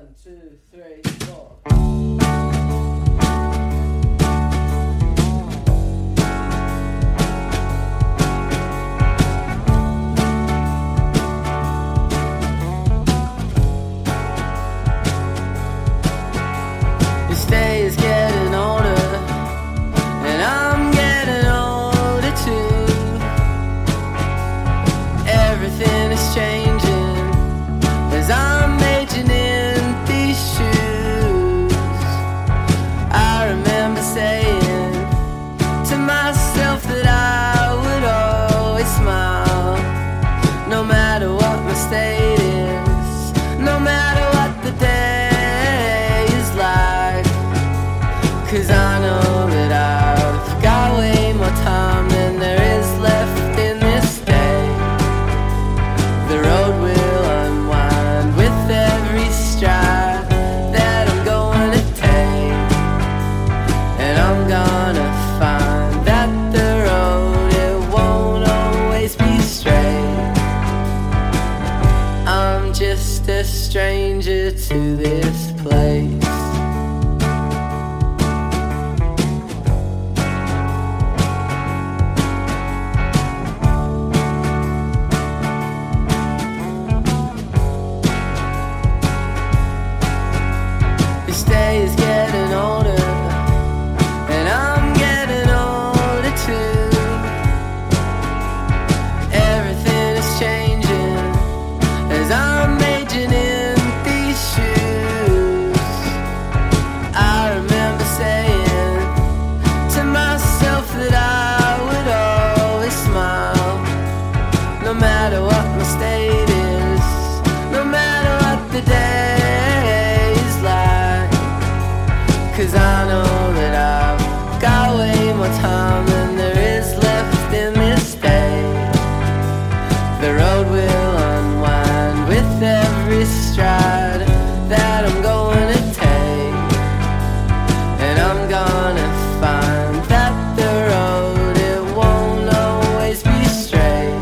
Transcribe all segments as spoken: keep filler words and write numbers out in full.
One, two, three, four. This day is getting older, and I'm getting older too. Everything is changing as I'm aging in these shoes. I remember saying to myself that I would always smile, no matter what my state is, no matter what the day is like. 'Cause I know that I've got way more time than there is left in this day. The road will unwind with every stride that I'm going to take, and I'm gonna find that the road, it won't always be straight. I'm just a stranger to this place. This day is getting older, and I'm getting older too. Everything is changing as I'm aging in these shoes. I remember saying to myself that I would always smile, no matter what my state is, no matter what the day is like. 'Cause I know that I've got way more time than there is left in this day. The road will unwind with every stride that I'm going to take, and I'm gonna find that the road, it won't always be straight.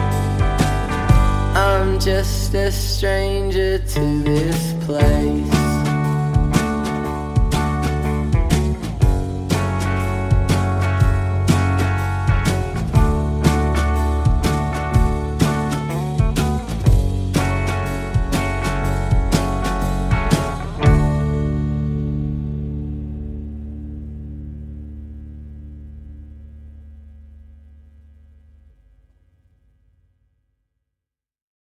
I'm just a stranger to this place.